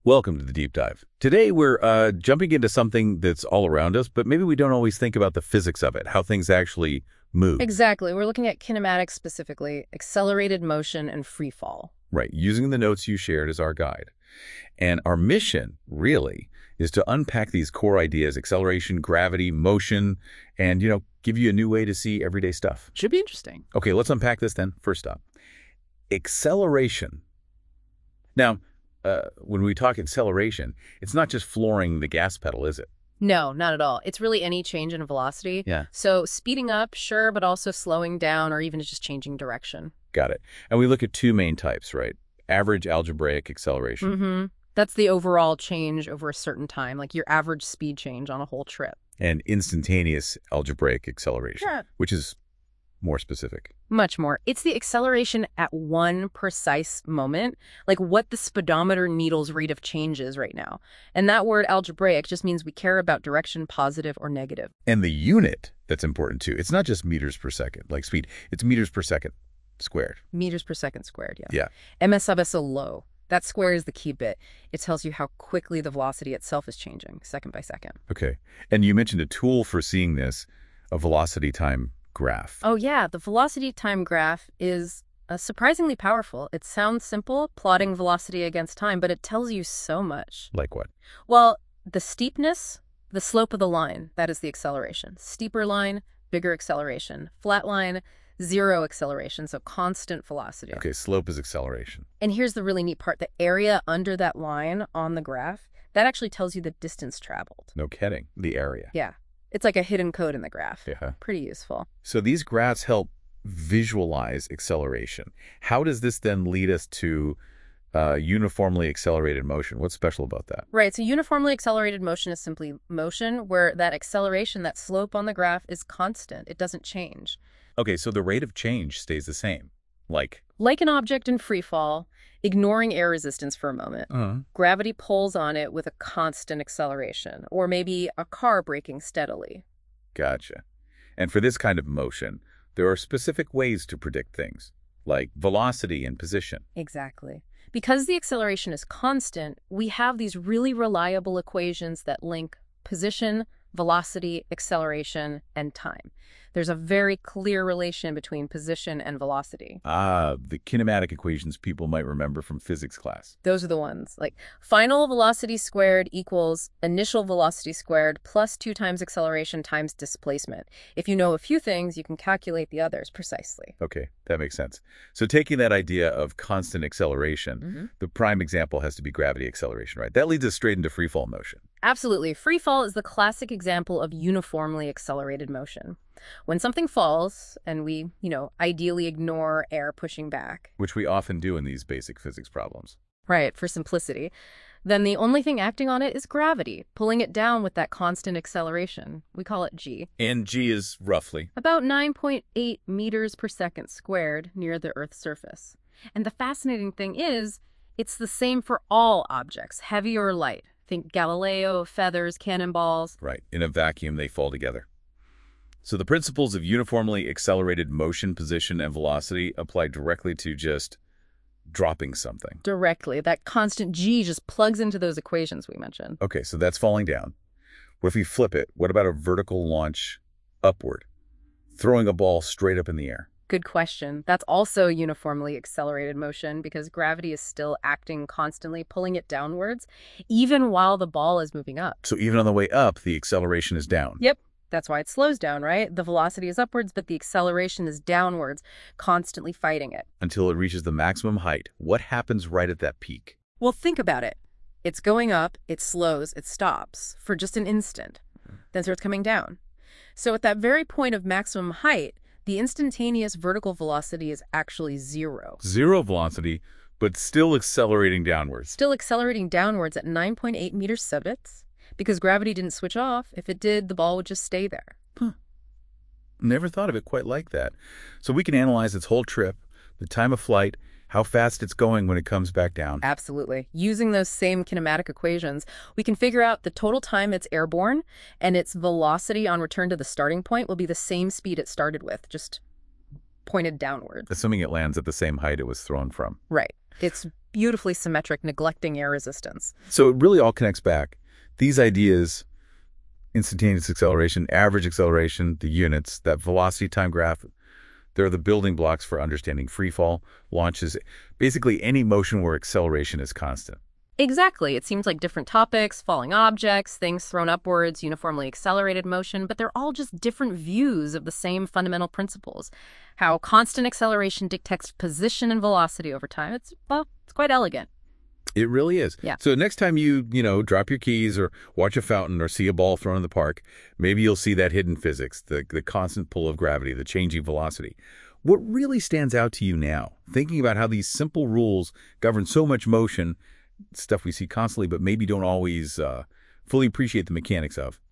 Welcome to the Deep Dive. Today we're jumping into something that's all around us, but maybe we don't always think about the physics of it, how things actually move. Exactly. We're looking at kinematics specifically, accelerated motion and free fall. Right, using the notes you shared as our guide. And our mission, really, is to unpack these core ideas, acceleration, gravity, motion, and, give you a new way to see everyday stuff. Should be interesting. Okay, let's unpack this then. First up, acceleration. Now, when we talk acceleration, it's not just flooring the gas pedal, is it? No, not at all. It's really any change in velocity. Yeah. So speeding up, sure, but also slowing down or even just changing direction. Got it. And we look at two main types, right? Average algebraic acceleration. Mm-hmm. That's the overall change over a certain time, like your average speed change on a whole trip. And instantaneous algebraic acceleration, which is more specific. Much more. It's the acceleration at one precise moment, like what the speedometer needle's rate of change is right now. And that word algebraic just means we care about direction, positive or negative. And the unit that's important too. It's not just meters per second, like speed. It's meters per second squared. Meters per second squared, yeah. Yeah. ms sub s low. That square is the key bit. It tells you how quickly the velocity itself is changing, second by second. Okay. And you mentioned a tool for seeing this, a velocity time graph. Oh, yeah. The velocity time graph is surprisingly powerful. It sounds simple, plotting velocity against time, but it tells you so much. Like what? Well, the steepness, the slope of the line, that is the acceleration. Steeper line, bigger acceleration. Flat line, zero acceleration, so constant velocity. Okay, slope is acceleration. And here's the really neat part. The area under that line on the graph, that actually tells you the distance traveled. No kidding. The area. Yeah. It's like a hidden code in the graph. Yeah. Pretty useful. So these graphs help visualize acceleration. How does this then lead us to uniformly accelerated motion? What's special about that? Right. So uniformly accelerated motion is simply motion where that acceleration, that slope on the graph is constant. It doesn't change. Okay, so the rate of change stays the same. Like an object in free fall, ignoring air resistance for a moment. Gravity pulls on it with a constant acceleration, or maybe a car braking steadily. Gotcha. And for this kind of motion, there are specific ways to predict things, like velocity and position. Exactly. Because the acceleration is constant, we have these really reliable equations that link position, velocity, acceleration, and time. There's a very clear relation between position and velocity. Ah, the kinematic equations people might remember from physics class. Those are the ones. Like final velocity squared equals initial velocity squared plus 2 times acceleration times displacement. If you know a few things, you can calculate the others precisely. Okay, that makes sense. So taking that idea of constant acceleration, the prime example has to be gravity acceleration, right? That leads us straight into freefall motion. Absolutely. Free fall is the classic example of uniformly accelerated motion. When something falls, and we, ideally ignore air pushing back. Which we often do in these basic physics problems. Right, for simplicity. Then the only thing acting on it is gravity, pulling it down with that constant acceleration. We call it g. And g is roughly? About 9.8 meters per second squared near the Earth's surface. And the fascinating thing is, it's the same for all objects, heavy or light. Think Galileo, feathers, cannonballs. Right. In a vacuum, they fall together. So the principles of uniformly accelerated motion, position, and velocity apply directly to just dropping something. Directly. That constant g just plugs into those equations we mentioned. Okay, so that's falling down. What if we flip it? What about a vertical launch upward? Throwing a ball straight up in the air. Good question. That's also uniformly accelerated motion because gravity is still acting constantly, pulling it downwards, even while the ball is moving up. So even on the way up, the acceleration is down. Yep. That's why it slows down, right? The velocity is upwards, but the acceleration is downwards, constantly fighting it. Until it reaches the maximum height. What happens right at that peak? Well, think about it. It's going up, it slows, it stops for just an instant, then starts coming down. So at that very point of maximum height, the instantaneous vertical velocity is actually zero. Zero velocity, but still accelerating downwards. Still accelerating downwards at 9.8 meters subits. Because gravity didn't switch off. If it did, the ball would just stay there. Never thought of it quite like that. So we can analyze its whole trip, the time of flight, how fast it's going when it comes back down. Absolutely. Using those same kinematic equations, we can figure out the total time it's airborne, and its velocity on return to the starting point will be the same speed it started with, just pointed downward. Assuming it lands at the same height it was thrown from. Right. It's beautifully symmetric, neglecting air resistance. So it really all connects back. These ideas, instantaneous acceleration, average acceleration, the units, that velocity time graph, they're the building blocks for understanding free fall, launches, basically any motion where acceleration is constant. Exactly. It seems like different topics, falling objects, things thrown upwards, uniformly accelerated motion, but they're all just different views of the same fundamental principles. How constant acceleration dictates position and velocity over time. It's quite elegant. It really is. Yeah. So next time you drop your keys or watch a fountain or see a ball thrown in the park, maybe you'll see that hidden physics, the constant pull of gravity, the changing velocity. What really stands out to you now, thinking about how these simple rules govern so much motion, stuff we see constantly but maybe don't always fully appreciate the mechanics of?